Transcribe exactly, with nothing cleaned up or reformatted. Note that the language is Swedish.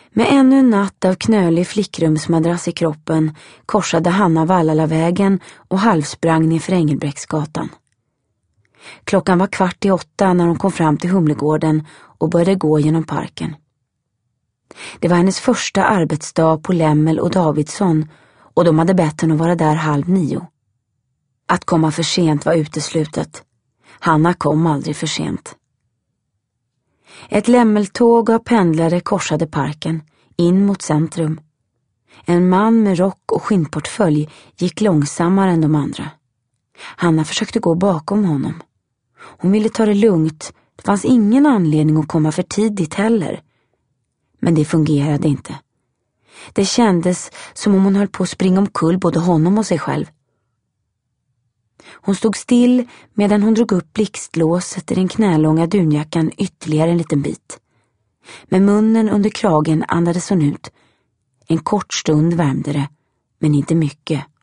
Med ännu en natt av knölig flickrumsmadrass i kroppen korsade Hanna Vallalavägen och halvsprang ner för Engelbrektsgatan. Klockan var kvart i åtta när hon kom fram till Humlegården och började gå genom parken. Det var hennes första arbetsdag på Lemmel och Davidsson och de hade bett henne att vara där halv nio. Att komma för sent var uteslutet. Hanna kom aldrig för sent. Ett lämmeltåg av pendlare korsade parken, in mot centrum. En man med rock och skinnportfölj gick långsammare än de andra. Hanna försökte gå bakom honom. Hon ville ta det lugnt, det fanns ingen anledning att komma för tidigt heller. Men det fungerade inte. Det kändes som om hon höll på att springa omkull både honom och sig själv. Hon stod still medan hon drog upp blixtlåset i den knälånga dunjackan ytterligare en liten bit. Med munnen under kragen andades hon ut. En kort stund värmde det, men inte mycket.